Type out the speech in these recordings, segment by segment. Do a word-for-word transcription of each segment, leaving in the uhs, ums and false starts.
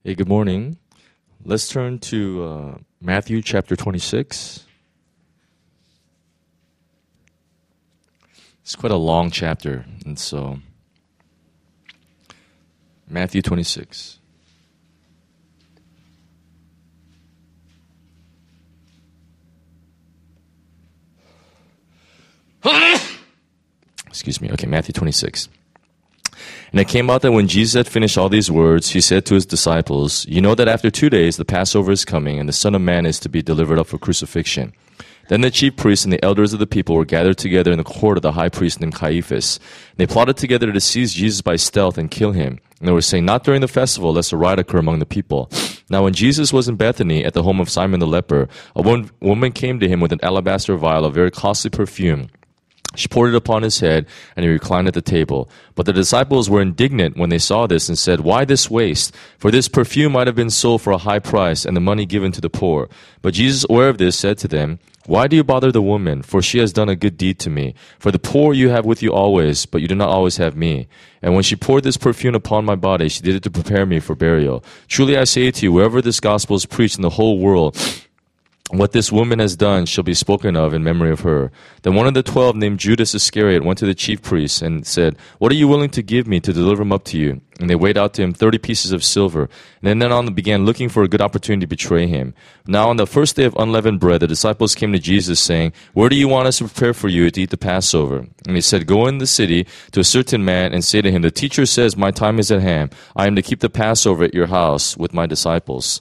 Hey, good morning. Let's turn to uh, Matthew chapter twenty-six. It's quite a long chapter, and so Matthew twenty-six. Excuse me. Okay, Matthew twenty-six. And it came out that when Jesus had finished all these words, he said to his disciples, "You know that after two days the Passover is coming, and the Son of Man is to be delivered up for crucifixion." Then the chief priests and the elders of the people were gathered together in the court of the high priest named Caiaphas. And they plotted together to seize Jesus by stealth and kill him. And they were saying, "Not during the festival, lest a riot occur among the people." Now when Jesus was in Bethany at the home of Simon the leper, a woman came to him with an alabaster vial of very costly perfume. She poured it upon his head, and he reclined at the table. But the disciples were indignant when they saw this and said, "Why this waste? For this perfume might have been sold for a high price and the money given to the poor." But Jesus, aware of this, said to them, "Why do you bother the woman? For she has done a good deed to me. For the poor you have with you always, but you do not always have me. And when she poured this perfume upon my body, she did it to prepare me for burial. Truly I say to you, wherever this gospel is preached in the whole world, what this woman has done shall be spoken of in memory of her." Then one of the twelve, named Judas Iscariot, went to the chief priests and said, "What are you willing to give me to deliver him up to you?" And they weighed out to him thirty pieces of silver. And then on began looking for a good opportunity to betray him. Now on the first day of unleavened bread, the disciples came to Jesus, saying, "Where do you want us to prepare for you to eat the Passover?" And he said, "Go in the city to a certain man and say to him, 'The teacher says, my time is at hand. I am to keep the Passover at your house with my disciples.'"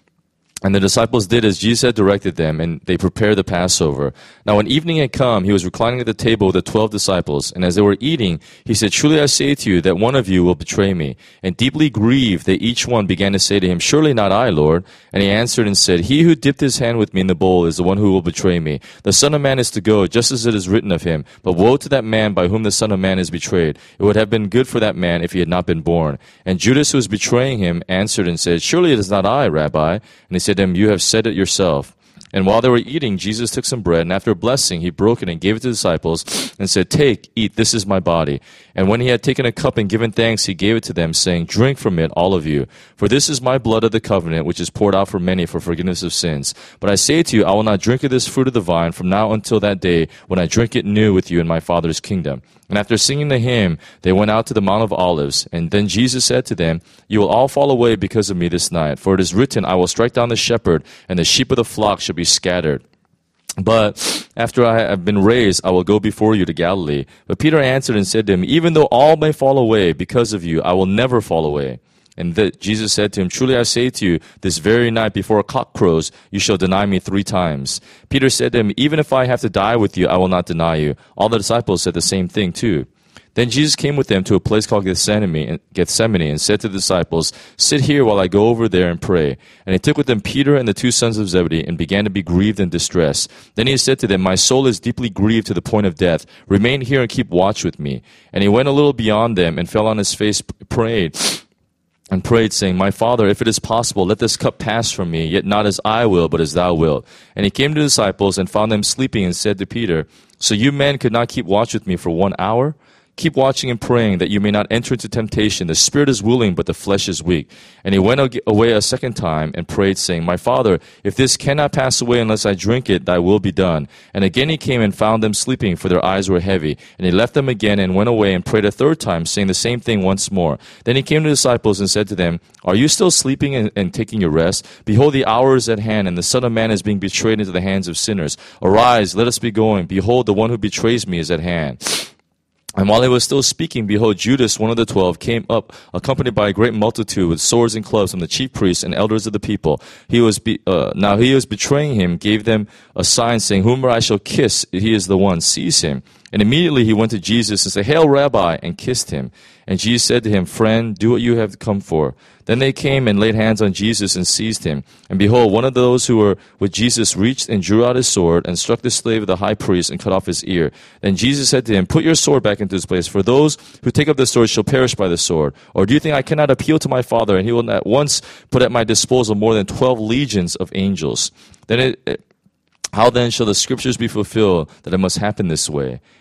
And the disciples did as Jesus had directed them, and they prepared the Passover. Now when evening had come, he was reclining at the table with the twelve disciples. And as they were eating, he said, "Truly I say to you that one of you will betray me." And deeply grieved, they each one began to say to him, "Surely not I, Lord." And he answered and said, "He who dipped his hand with me in the bowl is the one who will betray me. The Son of Man is to go, just as it is written of him. But woe to that man by whom the Son of Man is betrayed. It would have been good for that man if he had not been born." And Judas, who was betraying him, answered and said, "Surely it is not I, Rabbi." And he said to him, "You have said it yourself." And while they were eating, Jesus took some bread, and after blessing, he broke it and gave it to the disciples, and said, "Take, eat, this is my body." And when he had taken a cup and given thanks, he gave it to them, saying, "Drink from it, all of you. For this is my blood of the covenant, which is poured out for many for forgiveness of sins. But I say to you, I will not drink of this fruit of the vine from now until that day when I drink it new with you in my Father's kingdom." And after singing the hymn, they went out to the Mount of Olives. And then Jesus said to them, "You will all fall away because of me this night. For it is written, I will strike down the shepherd, and the sheep of the flock shall be scattered. But after I have been raised, I will go before you to Galilee." But Peter answered and said to him, "Even though all may fall away because of you, I will never fall away." And that Jesus said to him, "Truly I say to you, this very night before a cock crows, you shall deny me three times." Peter said to him, "Even if I have to die with you, I will not deny you." All the disciples said the same thing too. Then Jesus came with them to a place called Gethsemane, Gethsemane and said to the disciples, "Sit here while I go over there and pray." And he took with him Peter and the two sons of Zebedee and began to be grieved and distressed. Then he said to them, "My soul is deeply grieved to the point of death. Remain here and keep watch with me." And he went a little beyond them and fell on his face, prayed, and prayed, saying, "My Father, if it is possible, let this cup pass from me, yet not as I will, but as thou wilt." And he came to the disciples and found them sleeping and said to Peter, "So you men could not keep watch with me for one hour? Keep watching and praying that you may not enter into temptation. The spirit is willing, but the flesh is weak." And he went away a second time and prayed, saying, "My Father, if this cannot pass away unless I drink it, thy will be done." And again he came and found them sleeping, for their eyes were heavy. And he left them again and went away and prayed a third time, saying the same thing once more. Then he came to the disciples and said to them, "Are you still sleeping and, and taking your rest? Behold, the hour is at hand, and the Son of Man is being betrayed into the hands of sinners. Arise, let us be going. Behold, the one who betrays me is at hand." And while he was still speaking, behold, Judas, one of the twelve, came up, accompanied by a great multitude with swords and clubs from the chief priests and elders of the people. He was be, uh, now he was betraying him, gave them a sign, saying, "Whomever I shall kiss, he is the one. Seize him." And immediately he went to Jesus and said, "Hail, Rabbi," and kissed him. And Jesus said to him, "Friend, do what you have come for." Then they came and laid hands on Jesus and seized him. And behold, one of those who were with Jesus reached and drew out his sword and struck the slave of the high priest and cut off his ear. Then Jesus said to him, "Put your sword back into its place, for those who take up the sword shall perish by the sword. Or do you think I cannot appeal to my Father, and he will at once put at my disposal more than twelve legions of angels? Then it, it How then shall the scriptures be fulfilled that it must happen this way?"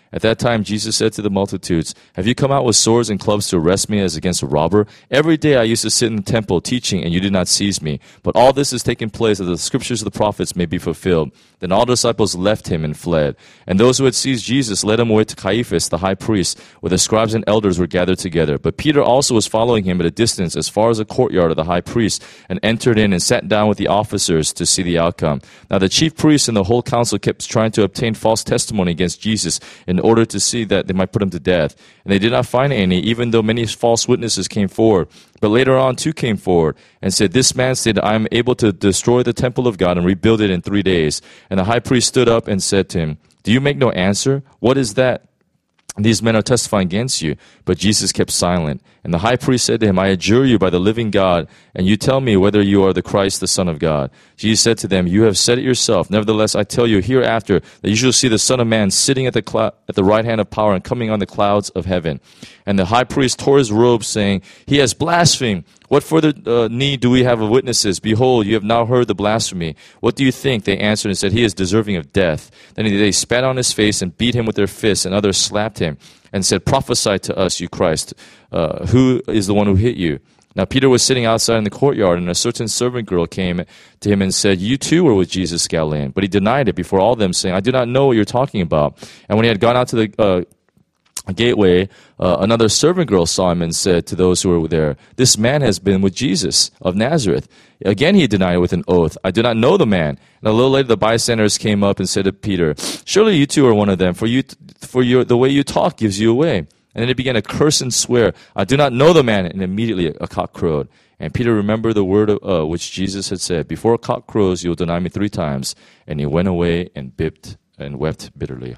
At that time, Jesus said to the multitudes, "Have you come out with swords and clubs to arrest me as against a robber? Every day I used to sit in the temple teaching, and you did not seize me. But all this is taking place that the scriptures of the prophets may be fulfilled." Then all the disciples left him and fled. And those who had seized Jesus led him away to Caiaphas, the high priest, where the scribes and elders were gathered together. But Peter also was following him at a distance as far as the courtyard of the high priest, and entered in and sat down with the officers to see the outcome. Now the chief priests and the whole council kept trying to obtain false testimony against Jesus in order to see that they might put him to death. And they did not find any, even though many false witnesses came forward. But later on two came forward and said, "This man said, I am able to destroy the temple of God and rebuild it in three days. And the high priest stood up and said to him, "Do you make no answer? What is that? These men are testifying against you." But Jesus kept silent. And the high priest said to him, "I adjure you by the living God, and you tell me whether you are the Christ, the Son of God." Jesus said to them, "You have said it yourself. Nevertheless, I tell you hereafter that you shall see the Son of Man sitting at the clou- at the right hand of power and coming on the clouds of heaven." And the high priest tore his robe, saying, "He has blasphemed. What further uh, need do we have of witnesses? Behold, you have now heard the blasphemy. What do you think?" They answered and said, "He is deserving of death." Then they spat on his face and beat him with their fists, and others slapped him and said, "Prophesy to us, you Christ. Uh, who is the one who hit you?" Now Peter was sitting outside in the courtyard, and a certain servant girl came to him and said, "You too were with Jesus Galilean." But he denied it before all of them, saying, "I do not know what you're talking about." And when he had gone out to the uh, gateway, uh, another servant girl saw him and said to those who were there, "This man has been with Jesus of Nazareth." Again he denied it with an oath, "I do not know the man." And a little later the bystanders came up and said to Peter, "Surely you too are one of them, for you, for your, the way you talk gives you away." And then he began to curse and swear, "I do not know the man." And immediately a cock crowed. And Peter remembered the word of, uh, which Jesus had said, "Before a cock crows, you will deny me three times." And he went away and bipped and wept bitterly.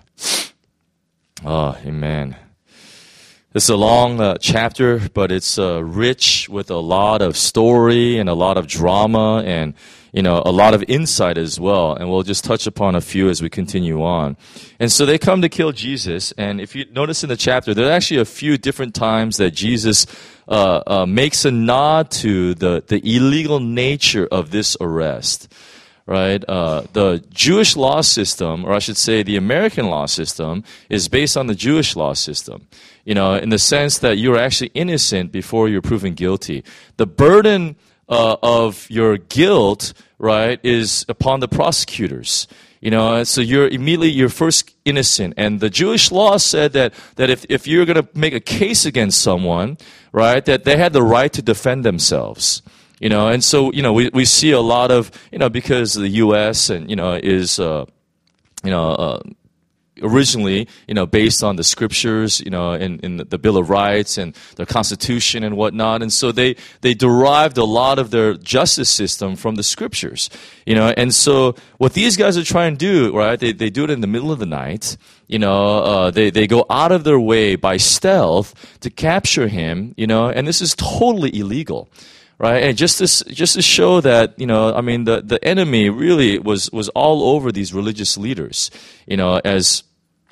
Oh, amen. This is a long uh, chapter, but it's uh, rich with a lot of story and a lot of drama and, you know, a lot of insight as well. And we'll just touch upon a few as we continue on. And so they come to kill Jesus. And if you notice in the chapter, there are actually a few different times that Jesus uh, uh, makes a nod to the, the illegal nature of this arrest. Right? Uh, the Jewish law system, or I should say the American law system, is based on the Jewish law system. You know, in the sense that you're actually innocent before you're proven guilty. The burden uh, of your guilt, right, is upon the prosecutors. You know, so you're immediately, you're first innocent. And the Jewish law said that, that if, if you're going to make a case against someone, right, that they had the right to defend themselves. You know, and so, you know, we, we see a lot of, you know, because the U S and, you know, is, uh, you know, uh, originally, you know, based on the scriptures, you know, in, in the Bill of Rights and the Constitution and whatnot. And so they, they derived a lot of their justice system from the scriptures, you know. And so what these guys are trying to do, right, they, they do it in the middle of the night. You know, uh, they, they go out of their way by stealth to capture him, you know, and this is totally illegal. Right, and just to just to show that, you know, I mean, the, the enemy really was, was all over these religious leaders, you know, as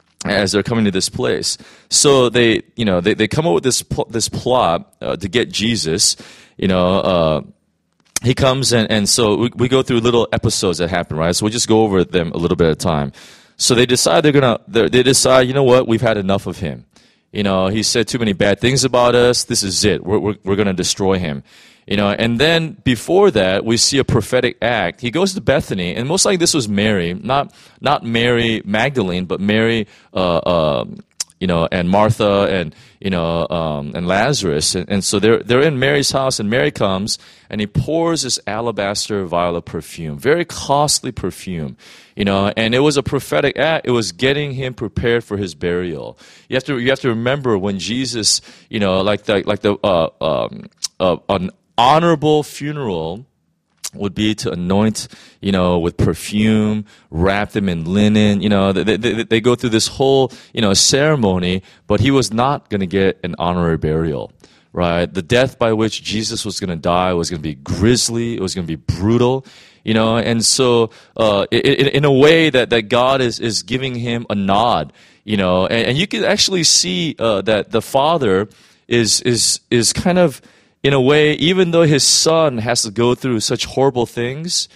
as they're coming to this place. So they, you know, they, they come up with this pl- this plot uh, to get Jesus. You know, uh, he comes and and so we, we go through little episodes that happen, right? So we just go over them a little bit at a time. So they decide they're gonna they're, they decide, you know what, we've had enough of him. You know, he said too many bad things about us. This is it. We're we're, we're gonna destroy him. You know, and then before that, we see a prophetic act. He goes to Bethany, and most likely this was Mary, not not Mary Magdalene, but Mary, uh, uh, you know, and Martha, and you know, um, and Lazarus, and, and so they're they're in Mary's house, and Mary comes, and he pours this alabaster vial of perfume, very costly perfume, you know, and it was a prophetic act. It was getting him prepared for his burial. You have to you have to remember when Jesus, you know, like the like the uh, um, uh, an honorable funeral would be to anoint, you know, with perfume, wrap them in linen. You know, they, they, they go through this whole, you know, ceremony, but he was not going to get an honorary burial, right? The death by which Jesus was going to die was going to be grisly. It was going to be brutal, you know, and so uh, in, in a way that, that God is, is giving him a nod, you know, and, and you can actually see uh, that the Father is is is kind of, in a way, even though his son has to go through such horrible things,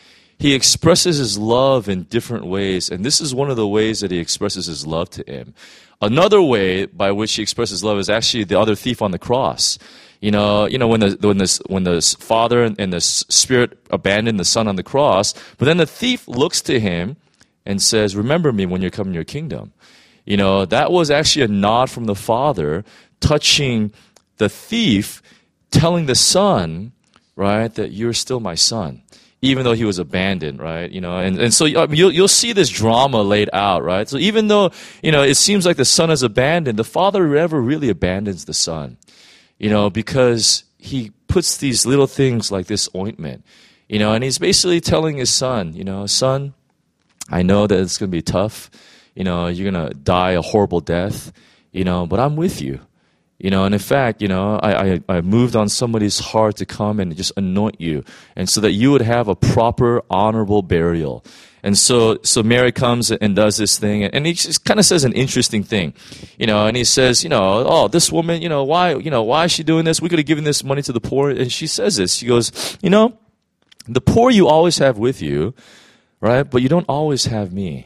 he expresses his love in different ways, and this is one of the ways that he expresses his love to him. Another way by which he expresses love is actually the other thief on the cross. You know, you know when the when the when the Father and the Spirit abandoned the Son on the cross, but then the thief looks to him and says, "Remember me when you come in your kingdom." You know, that was actually a nod from the Father, touching the thief, telling the Son, right, that you're still my son, even though he was abandoned, right? You know, and, and so you'll, you'll see this drama laid out, right? So even though, you know, it seems like the Son is abandoned, the Father never really abandons the Son, you know, because he puts these little things like this ointment, you know, and he's basically telling his Son, you know, son, I know that it's going to be tough. You know, you're going to die a horrible death, you know, but I'm with you. You know, and in fact, you know, I, I, I moved on somebody's heart to come and just anoint you, and so that you would have a proper, honorable burial. And so, so Mary comes and does this thing, and he just kind of says an interesting thing, you know, and he says, you know, oh, this woman, you know, why, you know, why is she doing this? We could have given this money to the poor. And she says this, she goes, you know, the poor you always have with you, right? But you don't always have me.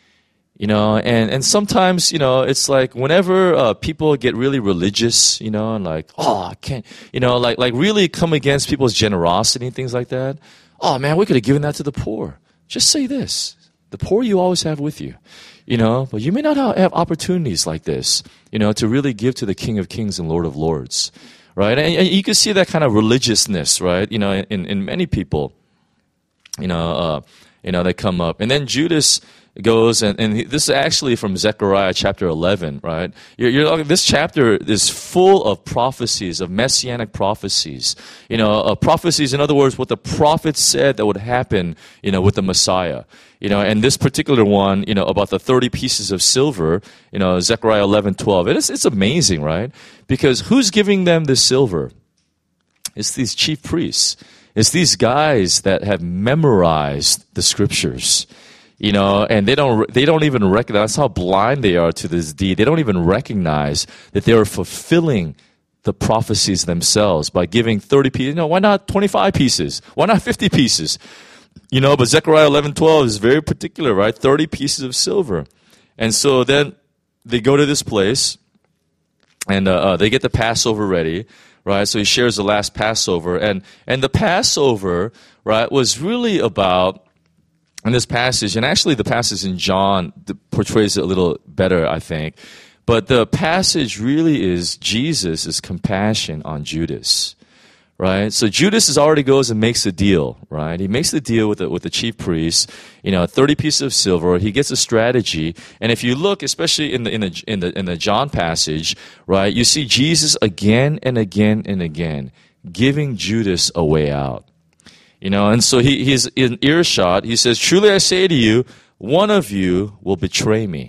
You know, and, and sometimes, you know, it's like whenever uh, people get really religious, you know, and like, oh, I can't, you know, like, like really come against people's generosity and things like that. Oh, man, we could have given that to the poor. Just say this. The poor you always have with you, you know, but you may not have opportunities like this, you know, to really give to the King of Kings and Lord of Lords, right? And, and you can see that kind of religiousness, right, you know, in, in many people, you know, uh, you know, they come up. And then Judas goes, and, and this is actually from Zechariah chapter eleven, right? You're, you're, this chapter is full of prophecies, of messianic prophecies. You know, uh, prophecies, in other words, what the prophets said that would happen, you know, with the Messiah. You know, and this particular one, you know, about the thirty pieces of silver, you know, Zechariah eleven twelve. It is, it's amazing, right? Because who's giving them the silver? It's these chief priests. It's these guys that have memorized the scriptures. You know, and they don't they don't even recognize, that's how blind they are to this deed. They don't even recognize that they are fulfilling the prophecies themselves by giving thirty pieces. You know, why not twenty-five pieces? Why not fifty pieces? You know, but Zechariah eleven twelve is very particular, right? thirty pieces of silver. And so then they go to this place, and uh, uh, they get the Passover ready, right? So he shares the last Passover. And, and the Passover, right, was really about, in this passage, and actually the passage in John portrays it a little better, I think. But the passage really is Jesus' compassion on Judas, right? So Judas is already goes and makes a deal, right? He makes the deal with the, with the chief priest, you know, thirty pieces of silver. He gets a strategy, and if you look, especially in the in the in the in the John passage, right, you see Jesus again and again and again giving Judas a way out. You know, and so he, he's in earshot. He says, truly I say to you, one of you will betray me.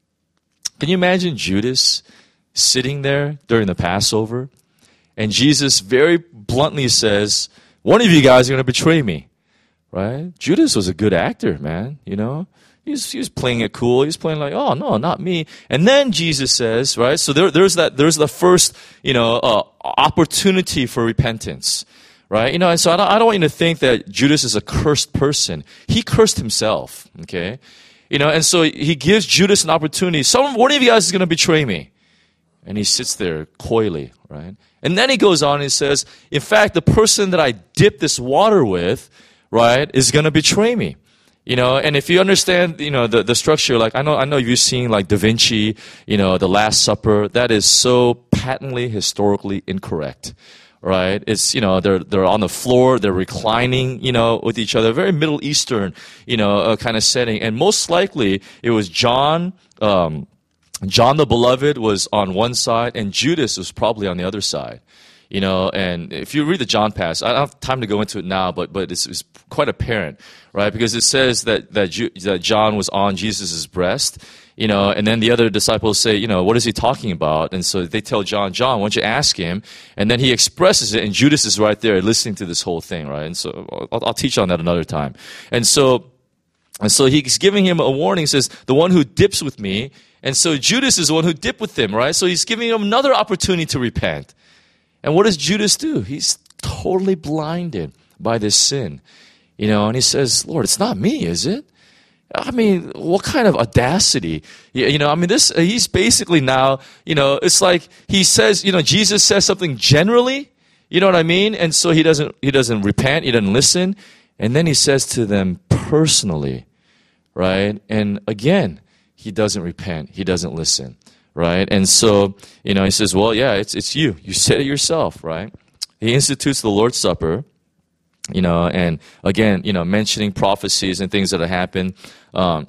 Can you imagine Judas sitting there during the Passover? And Jesus very bluntly says, one of you guys are going to betray me. Right? Judas was a good actor, man. You know, he was, he was playing it cool. He was playing like, oh, no, not me. And then Jesus says, right? So there, there's that, there's the first, you know, uh, opportunity for repentance. Right? You know, and so I don't, I don't want you to think that Judas is a cursed person. He cursed himself, okay? You know, and so he gives Judas an opportunity. Some, one of you guys is going to betray me. And he sits there coyly, right? And then he goes on and says, in fact, the person that I dip this water with, right, is going to betray me. You know, and if you understand, you know, the, the structure, like I know, I know you've seen like Da Vinci, you know, The Last Supper, that is so patently historically incorrect. Right? It's, you know, they're, they're on the floor, they're reclining, you know, with each other, very Middle Eastern, you know, uh, kind of setting. And most likely it was John, um, John the Beloved was on one side and Judas was probably on the other side. You know, and if you read the John passage, I don't have time to go into it now, but, but it's, it's quite apparent, right? Because it says that, that, Ju- that John was on Jesus' breast. You know, and then the other disciples say, you know, what is he talking about? And so they tell John, John, why don't you ask him? And then he expresses it, and Judas is right there listening to this whole thing, right? And so I'll, I'll teach on that another time. And so, and so he's giving him a warning, says, the one who dips with me. And so Judas is the one who dipped with him, right? So he's giving him another opportunity to repent. And what does Judas do? He's totally blinded by this sin. You know, and he says, Lord, it's not me, is it? I mean, what kind of audacity? You know, I mean, this, he's basically now, you know, it's like he says, you know, Jesus says something generally, you know what I mean? And so he doesn't, he doesn't repent, he doesn't listen. And then he says to them personally, right? And again, he doesn't repent, he doesn't listen, right? And so, you know, he says, well, yeah, it's, it's you. You said it yourself, right? He institutes the Lord's Supper. You know, and again, you know, mentioning prophecies and things that have happened. Um,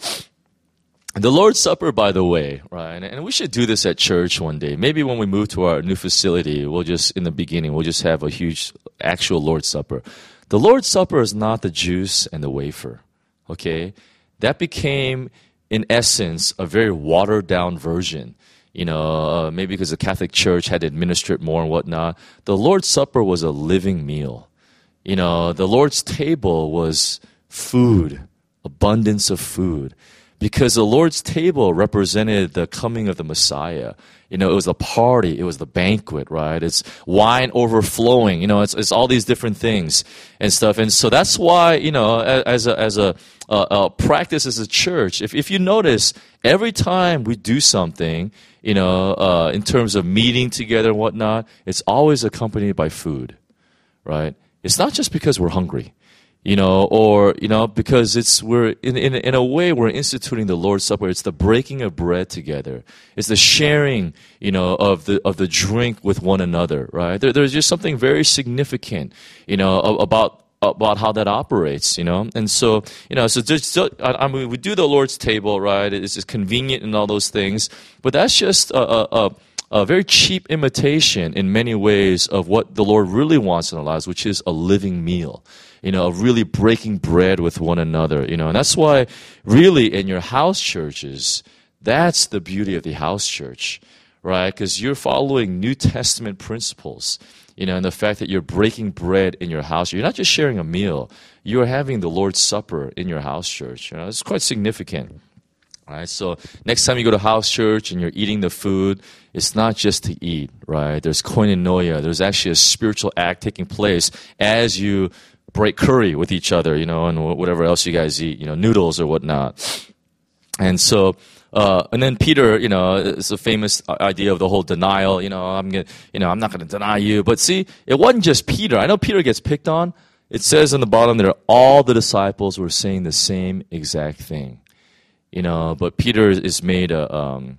the Lord's Supper, by the way, right, and, and we should do this at church one day. Maybe when we move to our new facility, we'll just, in the beginning, we'll just have a huge actual Lord's Supper. The Lord's Supper is not the juice and the wafer, okay? That became, in essence, a very watered-down version. You know, uh, maybe because the Catholic Church had to administer it more and whatnot. The Lord's Supper was a living meal. You know, the Lord's table was food, abundance of food, because the Lord's table represented the coming of the Messiah. You know, it was a party, it was the banquet, right? It's wine overflowing, you know, it's it's all these different things and stuff. And so that's why, you know, as a as a, a, a practice as a church, if if you notice, every time we do something, you know, uh, in terms of meeting together and whatnot, it's always accompanied by food, right? It's not just because we're hungry, you know, or, you know, because it's, we're, in, in, in a way, we're instituting the Lord's Supper. It's the breaking of bread together. It's the sharing, you know, of the, of the drink with one another, right? There, there's just something very significant, you know, about, about how that operates, you know? And so, you know, so just, I mean, we do the Lord's table, right? It's just convenient and all those things, but that's just a, a, a A very cheap imitation in many ways of what the Lord really wants in our lives, which is a living meal, you know, of really breaking bread with one another, you know. And that's why really in your house churches, that's the beauty of the house church, right? Because you're following New Testament principles, you know, and the fact that you're breaking bread in your house. You're not just sharing a meal, you're having the Lord's Supper in your house church. You know, it's quite significant. Right, so next time you go to house church and you're eating the food, it's not just to eat, right? There's koinonia. There's actually a spiritual act taking place as you break curry with each other, you know, and whatever else you guys eat, you know, noodles or whatnot. And so, uh, and then Peter, you know, it's a famous idea of the whole denial. You know, I'm gonna, you know, I'm not going to deny you. But see, it wasn't just Peter. I know Peter gets picked on. It says on the bottom there, all the disciples were saying the same exact thing. You know, but Peter is made a, um,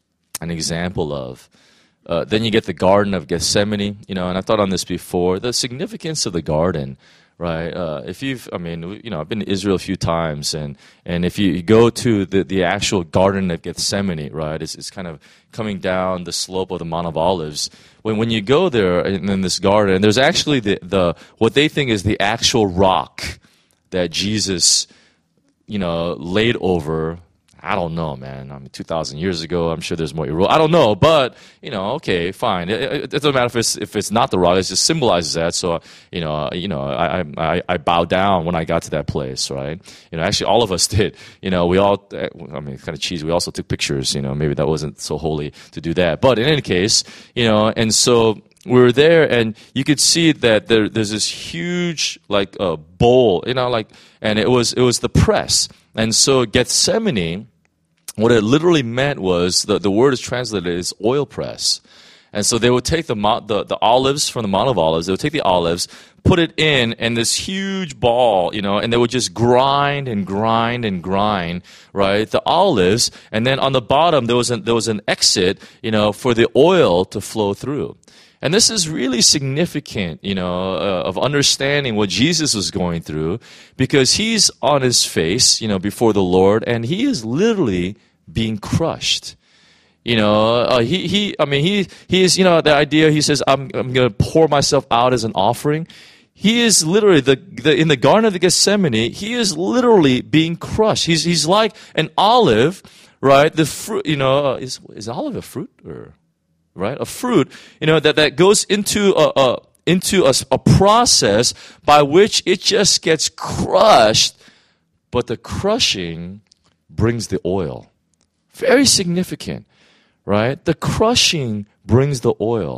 an example of. Uh, then you get the Garden of Gethsemane, you know, and I thought on this before, the significance of the garden, right? Uh, if you've, I mean, you know, I've been to Israel a few times, and, and if you go to the, the actual Garden of Gethsemane, right, it's, it's kind of coming down the slope of the Mount of Olives. When when you go there in, in this garden, there's actually the, the what they think is the actual rock that Jesus, you know, laid over. I don't know, man. I mean, two thousand years ago, I'm sure there's more erosion. I don't know, but, you know, okay, fine. It, it, it doesn't matter if it's, if it's not the rock. It just symbolizes that. So, you know, uh, you know, I, I, I bow down when I got to that place, right? You know, actually, all of us did. You know, we all, I mean, kind of cheesy. We also took pictures, you know, maybe that wasn't so holy to do that. But in any case, you know, and so we were there, and you could see that there, there's this huge, like, uh, bowl, you know, like, and it was, it was the press. And so Gethsemane, what it literally meant was, the, the word is translated as oil press. And so they would take the, the the olives from the Mount of Olives, they would take the olives, put it in, and this huge ball, you know, and they would just grind and grind and grind, right, the olives, and then on the bottom there was an, there was an exit, you know, for the oil to flow through. And this is really significant, you know, uh, of understanding what Jesus was going through, because he's on his face, you know, before the Lord, and he is literally being crushed. You know, uh, he, he, I mean, he, he is, you know, the idea, he says, I'm, I'm going to pour myself out as an offering. He is literally, the, the, in the Garden of the Gethsemane, he is literally being crushed. He's, he's like an olive, right? The fruit, you know, uh, is, is olive a fruit or... right? A fruit, you know, that, that goes into a, a into a, a process by which it just gets crushed, but the crushing brings the oil. Very significant, right? The crushing brings the oil.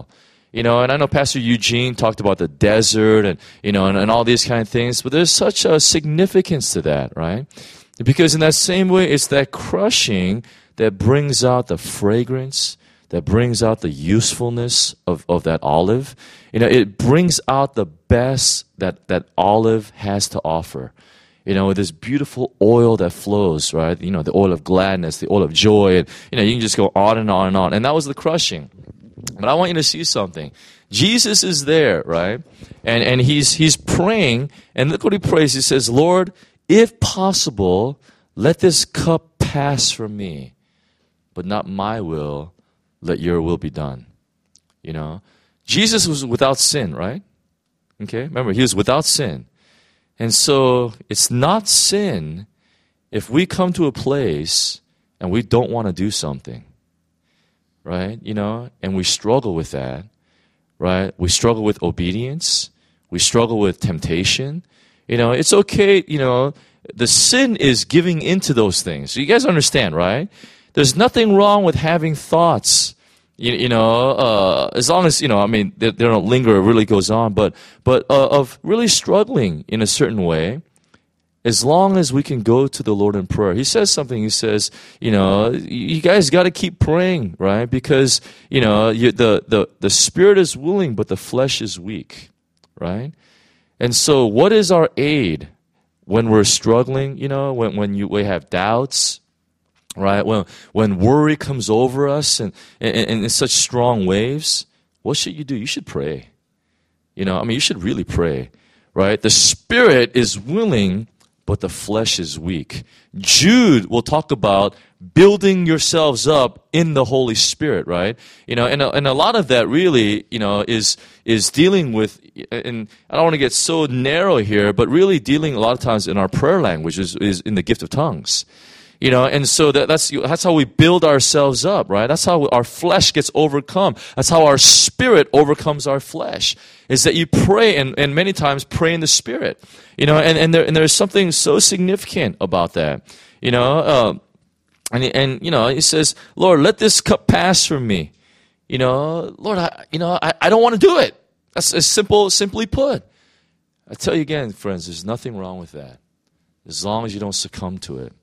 You know, and I know Pastor Eugene talked about the desert and, you know, and, and all these kind of things, but there's such a significance to that, right? Because in that same way, it's that crushing that brings out the fragrance, that brings out the usefulness of, of that olive. You know, it brings out the best that that olive has to offer. You know, this beautiful oil that flows, right? You know, the oil of gladness, the oil of joy, and, you know, you can just go on and on and on. And that was the crushing. But I want you to see something. Jesus is there, right? And and he's he's praying, and look what he prays. He says, Lord, if possible, let this cup pass from me, but not my will, let your will be done. You know, Jesus was without sin, right? Okay, remember, he was without sin. And so it's not sin if we come to a place and we don't want to do something, right? You know, and we struggle with that, right? We struggle with obedience. We struggle with temptation. You know, it's okay, you know, the sin is giving into those things. So you guys understand, right? There's nothing wrong with having thoughts. You, you know, uh, as long as, you know, I mean, they, they don't linger, it really goes on, but, but uh, of really struggling in a certain way, as long as we can go to the Lord in prayer. He says something, he says, you know, you guys got to keep praying, right? Because, you know, you, the, the, the spirit is willing, but the flesh is weak, right? And so what is our aid when we're struggling, you know, when, when you, we have doubts, right? When when worry comes over us and, and, and in such strong waves, what should you do? You should pray. You know, I mean, you should really pray, right? The spirit is willing, but the flesh is weak. Jude will talk about building yourselves up in the Holy Spirit, right? You know, and a, and a lot of that really, you know, is is dealing with, and I don't want to get so narrow here, but really dealing a lot of times in our prayer language is, is in the gift of tongues. You know, and so that, that's that's how we build ourselves up, right? That's how our flesh gets overcome. That's how our spirit overcomes our flesh, is that you pray, and, and many times pray in the Spirit. You know, and, and, there, and there's something so significant about that. You know, uh, and, and, you know, he says, Lord, let this cup pass from me. You know, Lord, I, you know, I, I don't want to do it. That's as simple, simply put. I tell you again, friends, there's nothing wrong with that, as long as you don't succumb to it.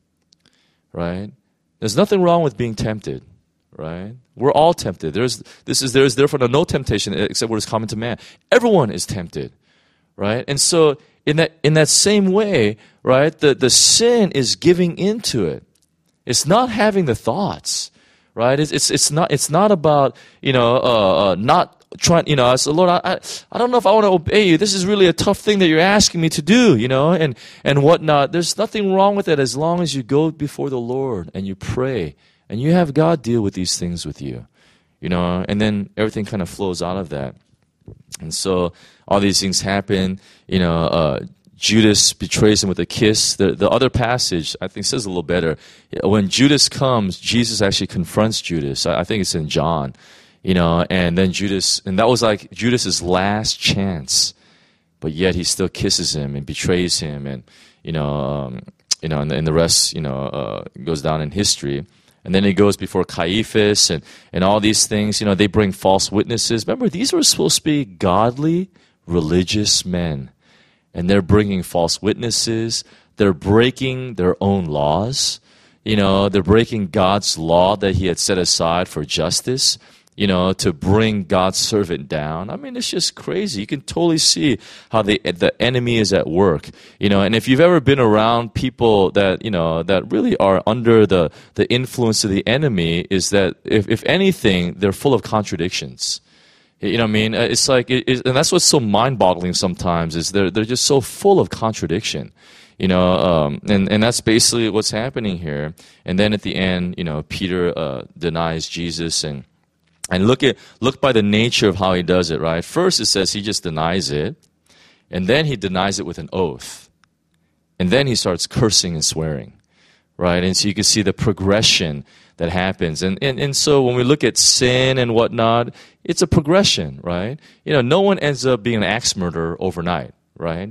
Right? There's nothing wrong with being tempted, right? We're all tempted. There's this is there is therefore no temptation except what is common to man. Everyone is tempted, right? And so in that in that same way, right, the, the sin is giving into it. It's not having the thoughts, right? It's it's, it's not it's not about, you know, uh, uh, not trying, you know, I said, Lord, I, I I don't know if I want to obey you. This is really a tough thing that you're asking me to do, you know, and, and whatnot. There's nothing wrong with it as long as you go before the Lord and you pray and you have God deal with these things with you, you know, and then everything kind of flows out of that. And so all these things happen, you know, uh, Judas betrays him with a kiss. The, the other passage, I think, says a little better. When Judas comes, Jesus actually confronts Judas. I, I think it's in John. You know, and then Judas, and that was like Judas's last chance, but yet he still kisses him and betrays him, and you know, um, you know, and, and the rest, you know, uh, goes down in history. And then he goes before Caiaphas, and and all these things. You know, they bring false witnesses. Remember, these were supposed to be godly, religious men, and they're bringing false witnesses. They're breaking their own laws. You know, they're breaking God's law that He had set aside for justice, you know, to bring God's servant down. I mean, it's just crazy. You can totally see how the the enemy is at work, you know. And if you've ever been around people that, you know, that really are under the, the influence of the enemy, is that if, if anything, they're full of contradictions. You know what I mean? It's like, it, it, and that's what's so mind-boggling sometimes, is they're they're just so full of contradiction. You know, um, and, and that's basically what's happening here. And then at the end, you know, Peter uh, denies Jesus, and And look at look by the nature of how he does it, right? First it says he just denies it, and then he denies it with an oath. And then he starts cursing and swearing, right? And so you can see the progression that happens. And, and, and so when we look at sin and whatnot, it's a progression, right? You know, no one ends up being an axe murderer overnight, right?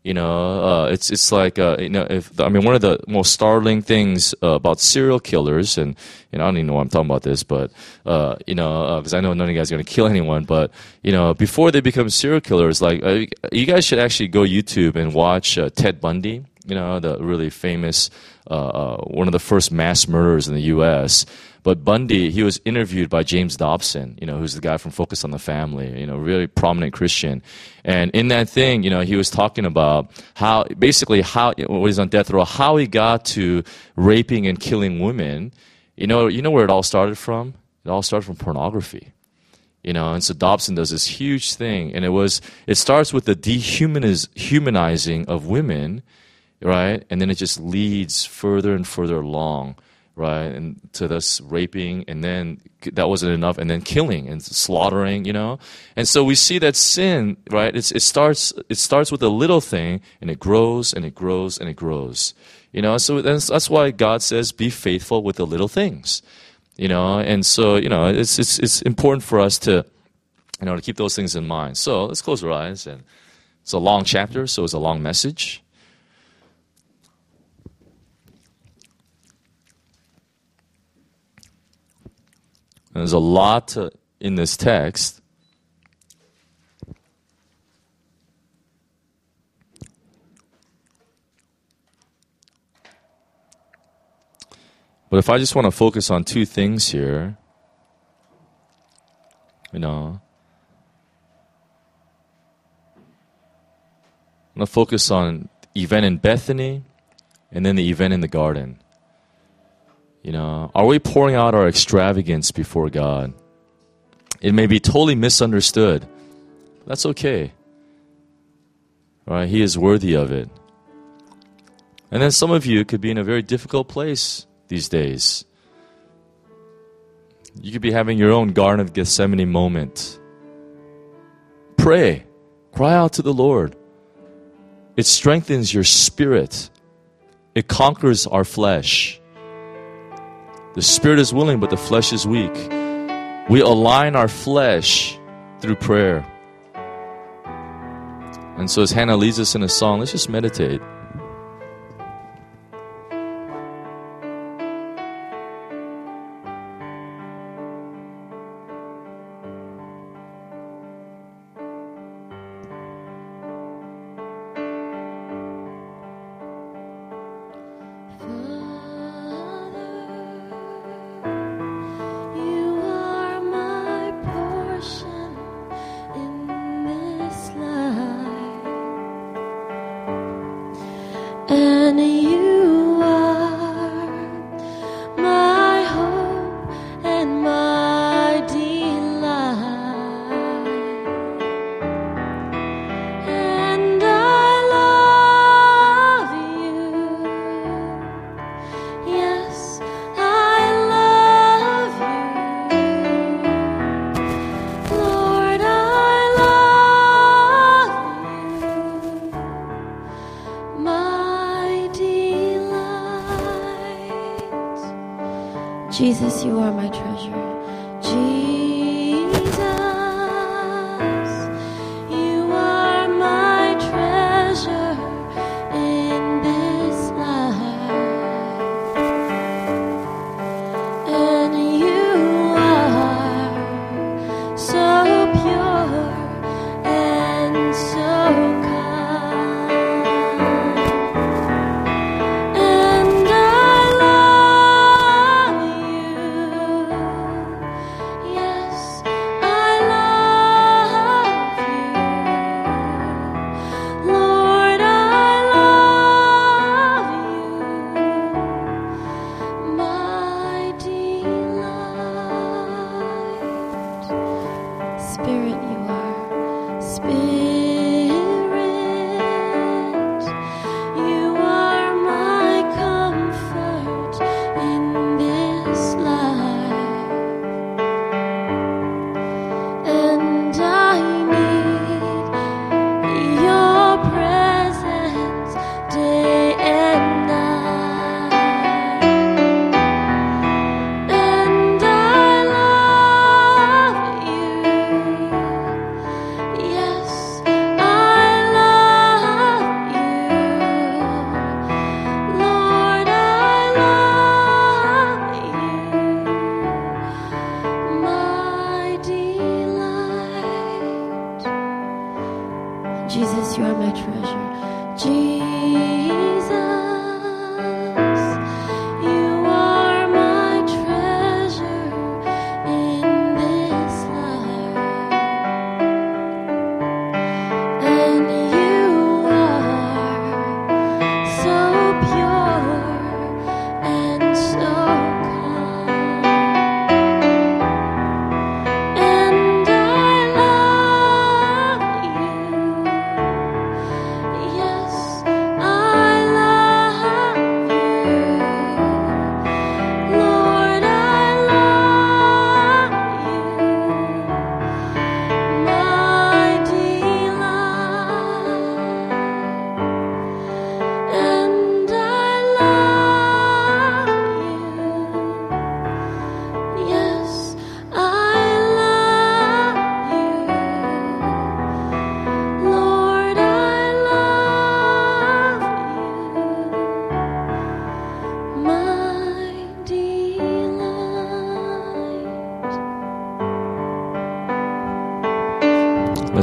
You know, uh, it's it's like uh, you know, if I mean, one of the most startling things uh, about serial killers, and you know, I don't even know why I'm talking about this, but uh, you know, because uh, I know none of you guys are going to kill anyone, but you know, before they become serial killers, like uh, you guys should actually go YouTube and watch uh, Ted Bundy. You know, the really famous, uh, uh, one of the first mass murderers in the U S But Bundy, he was interviewed by James Dobson, you know, who's the guy from Focus on the Family, you know, really prominent Christian. And in that thing, you know, he was talking about how, basically how, when he's on death row, how he got to raping and killing women. You know, you know where it all started from? It all started from pornography. You know, and so Dobson does this huge thing, and it was, it starts with the dehumanizing of women, right? And then it just leads further and further along, right? And to this raping, and then that wasn't enough, and then killing and slaughtering, you know? And so we see that sin, right? It's, it starts, it starts with a little thing, and it grows, and it grows, and it grows. You know, so that's, that's why God says, be faithful with the little things. You know, and so, you know, it's, it's, it's important for us to, you know, to keep those things in mind. So let's close our eyes. And it's a long chapter, so it's a long message. And there's a lot to, in this text. But if I just want to focus on two things here, you know, I'm going to focus on the event in Bethany and then the event in the garden. You know, are we pouring out our extravagance before God? It may be totally misunderstood. That's okay. All right, He is worthy of it. And then some of you could be in a very difficult place these days. You could be having your own Garden of Gethsemane moment. Pray. Cry out to the Lord. It strengthens your spirit. It conquers our flesh. The spirit is willing, but the flesh is weak. We align our flesh through prayer. And so as Hannah leads us in a song, let's just meditate. Jesus, you are my treasure. Jesus, you are my treasure in this life. And you are so pure and so kind. And I love you. Yeah.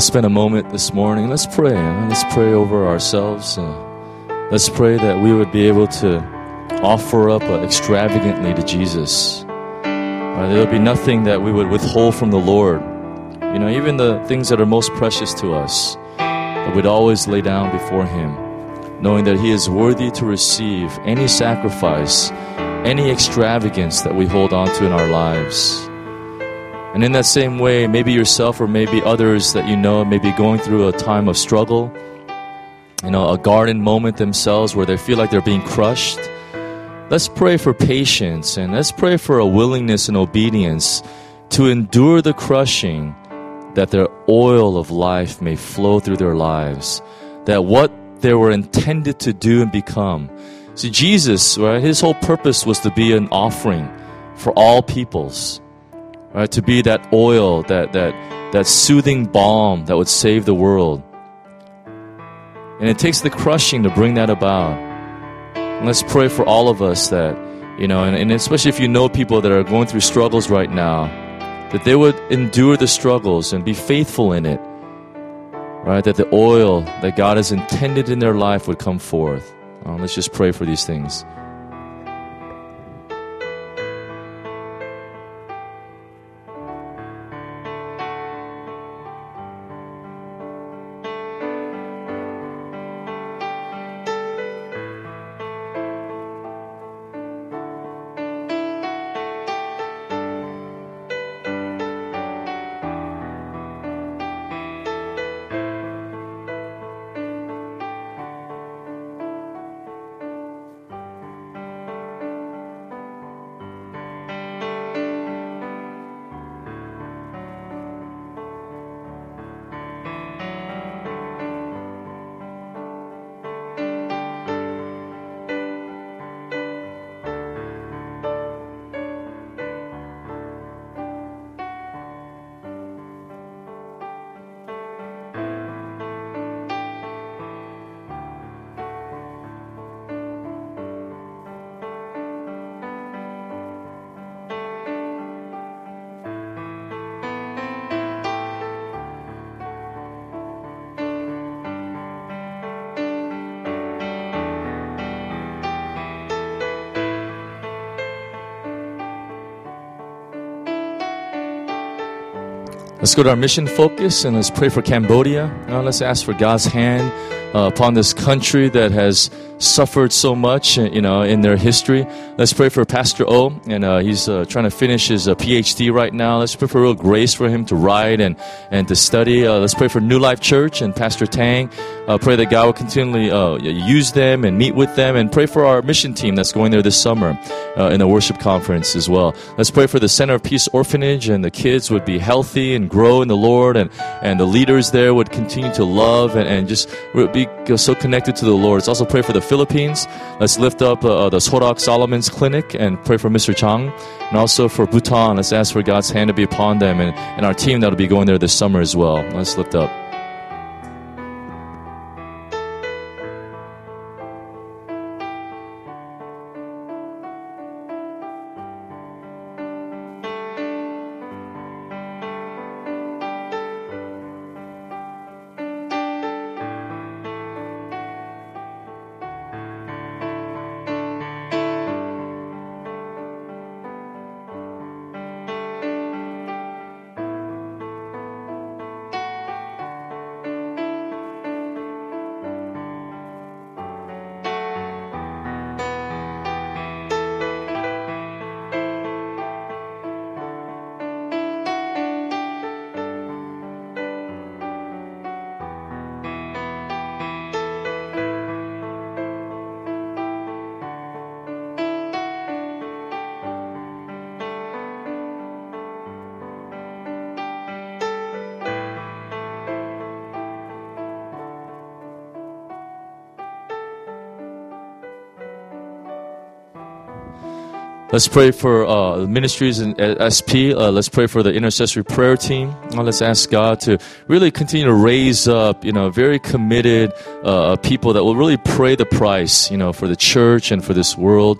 let's spend a moment this morning. Let's pray. Uh, let's pray over ourselves. Uh, let's pray that we would be able to offer up uh, extravagantly to Jesus. Uh, there would be nothing that we would withhold from the Lord. You know, even the things that are most precious to us, that we'd always lay down before Him, knowing that He is worthy to receive any sacrifice, any extravagance that we hold on to in our lives. And in that same way, maybe yourself or maybe others that you know may be going through a time of struggle, you know, a garden moment themselves where they feel like they're being crushed. Let's pray for patience and let's pray for a willingness and obedience to endure the crushing, that their oil of life may flow through their lives, that what they were intended to do and become. See, Jesus, right, His whole purpose was to be an offering for all peoples, right, to be that oil, that that that soothing balm that would save the world. And it takes the crushing to bring that about. And let's pray for all of us that, you know, and, and especially if you know people that are going through struggles right now, that they would endure the struggles and be faithful in it, right? That the oil that God has intended in their life would come forth. Uh, let's just pray for these things. Let's go to our mission focus and let's pray for Cambodia. Now let's ask for God's hand uh, upon this country that has suffered so much, you know, in their history. Let's pray for Pastor O, and uh, he's uh, trying to finish his uh, P H D right now. Let's pray for real grace for him to write and, and to study. Uh, let's pray for New Life Church and Pastor Tang. Uh, pray that God will continually uh, use them and meet with them, and pray for our mission team that's going there this summer uh, in the worship conference as well. Let's pray for the Center of Peace Orphanage, and the kids would be healthy and grow in the Lord, and, and the leaders there would continue to love and, and just be so connected to the Lord. Let's also pray for the Philippines. Let's lift up uh, the Sorak Solomon's Clinic and pray for Mister Chang, and also for Bhutan. Let's ask for God's hand to be upon them, and, and our team that will be going there this summer as well. Let's lift up. Let's pray for uh, ministries in S P. Uh, let's pray for the intercessory prayer team. Uh, let's ask God to really continue to raise up, you know, very committed uh, people that will really pay the price, you know, for the church and for this world.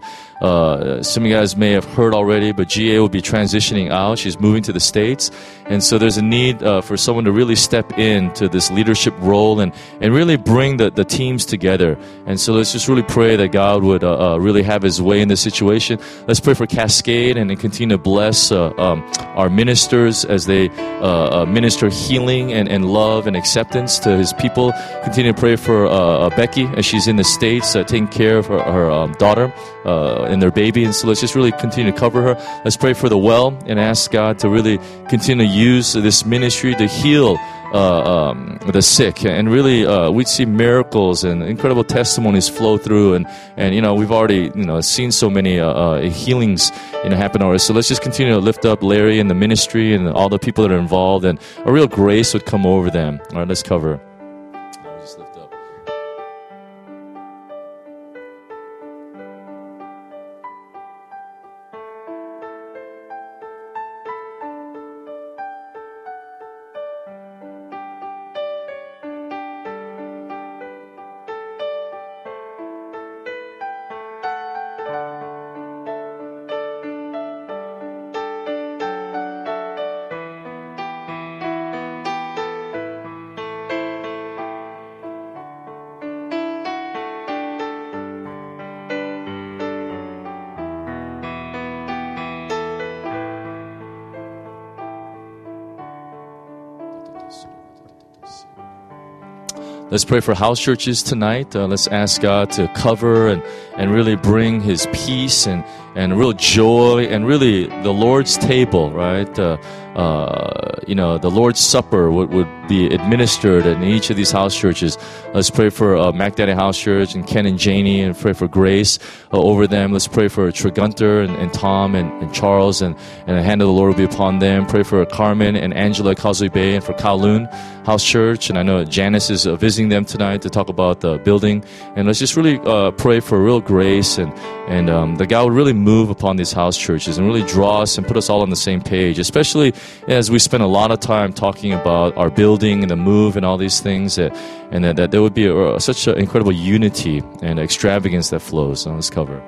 uh, some of you guys may have heard already, but G A will be transitioning out. She's moving to the States. And so there's a need uh, for someone to really step into this leadership role and, and really bring the, the teams together. And so let's just really pray that God would uh, uh, really have His way in this situation. Let's pray for Cascade and, and continue to bless uh, um, our ministers as they uh, uh, minister healing and, and love and acceptance to His people. Continue to pray for uh, uh, Becky as she's in the States uh, taking care of her, her um, daughter uh, and their baby. And so let's just really continue to cover her. Let's pray for the well and ask God to really continue to use this ministry to heal uh, um, the sick. And really, uh, we see miracles and incredible testimonies flow through. And, and you know, we've already, you know, seen so many uh, uh, healings, you know, happen already. So let's just continue to lift up Larry and the ministry and all the people that are involved, and a real grace would come over them. All right, let's cover. Just lift up. Let's pray for house churches tonight. Uh, let's ask God to cover and, and really bring His peace and, and real joy and really the Lord's table, right? Uh, uh, you know, the Lord's Supper would, would be administered in each of these house churches. Let's pray for uh, Mac Daddy House Church and Ken and Janie, and pray for grace uh, over them. Let's pray for Tregunter and, and Tom and, and Charles, and, and the hand of the Lord will be upon them. Pray for Carmen and Angela at Causeway Bay, and for Kowloon House Church. And I know Janice is uh, visiting them tonight to talk about the building. And let's just really uh, pray for real grace and, and um, that God would really move upon these house churches and really draw us and put us all on the same page, especially as we spend a lot of time talking about our building and the move and all these things, that, and that, that there would be a, such an incredible unity and extravagance that flows. So let's cover.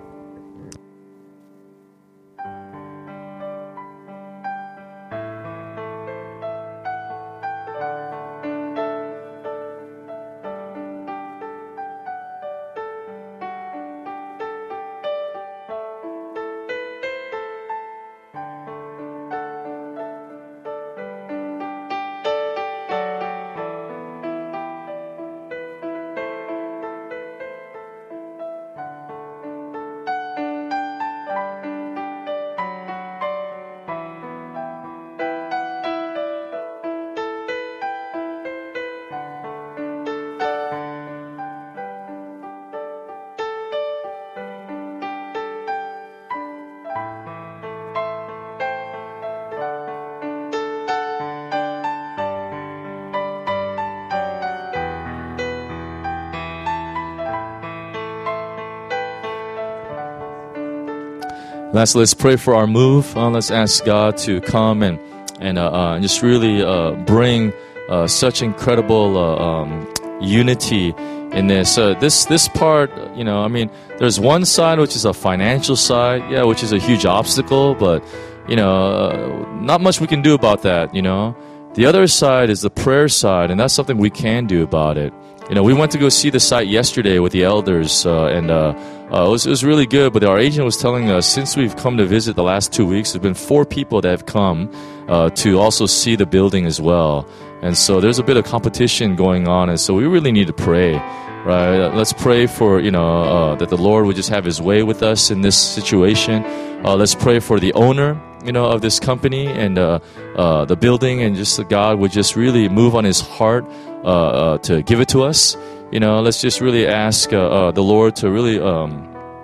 Lastly, let's pray for our move. Uh, let's ask God to come and and uh, uh, just really uh, bring uh, such incredible uh, um, unity in this. Uh, this this part, you know, I mean, there's one side which is a financial side, yeah, which is a huge obstacle, but you know, uh, not much we can do about that. You know, the other side is the prayer side, and that's something we can do about it. You know, we went to go see the site yesterday with the elders, uh, and uh, uh, it, was, it was really good. But our agent was telling us, since we've come to visit the last two weeks, there's been four people that have come uh, to also see the building as well. And so there's a bit of competition going on, and so we really need to pray, right? Let's pray for, you know, uh, that the Lord would just have His way with us in this situation. Uh, let's pray for the owner, you know, of this company and uh, uh, the building, and just that God would just really move on his heart uh, uh, to give it to us. You know, let's just really ask uh, uh, the Lord to really, um,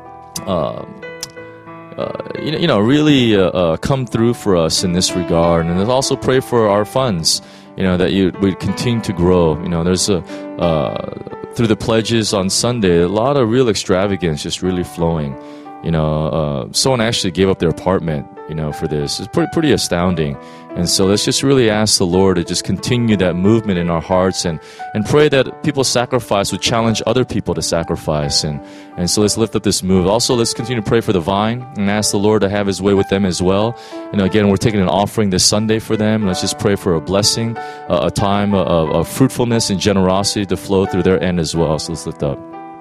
uh, uh, you know, you know, really uh, uh, come through for us in this regard, and let's also pray for our funds. You know, that you would continue to grow. You know, there's a uh, through the pledges on Sunday, a lot of real extravagance just really flowing. you know, uh, someone actually gave up their apartment, you know, for this. It's pretty, pretty astounding. And so let's just really ask the Lord to just continue that movement in our hearts and, and pray that people's sacrifice would challenge other people to sacrifice. And, and so let's lift up this move. Also, let's continue to pray for the Vine and ask the Lord to have His way with them as well. You know, again, we're taking an offering this Sunday for them. Let's just pray for a blessing, uh, a time of, of fruitfulness and generosity to flow through their end as well. So let's lift up.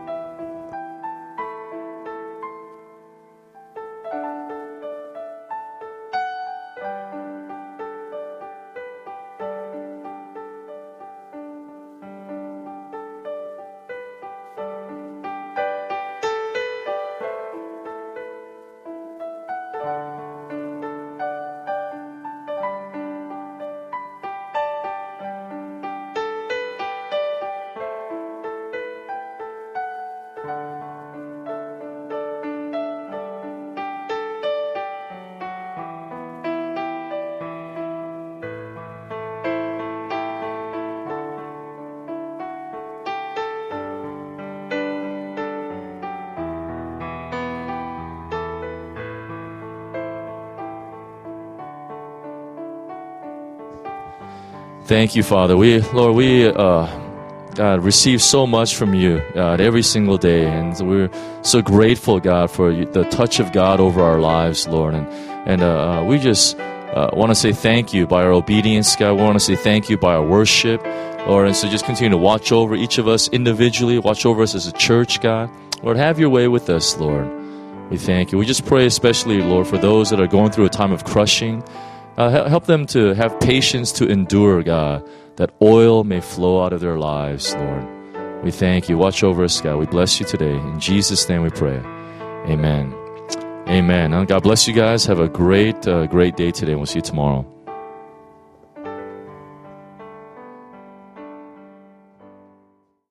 Thank you, Father. We, Lord, we, uh, God, receive so much from you, God, every single day. And we're so grateful, God, for you, the touch of God over our lives, Lord. And, and uh, we just uh, want to say thank you by our obedience, God. We want to say thank you by our worship, Lord. And so just continue to watch over each of us individually, watch over us as a church, God. Lord, have your way with us, Lord. We thank you. We just pray especially, Lord, for those that are going through a time of crushing. Uh, help them to have patience to endure, God, that oil may flow out of their lives, Lord. We thank you. Watch over us, God. We bless you today. In Jesus' name we pray. Amen. Amen. God bless you guys. Have a great, uh, great day today. We'll see you tomorrow.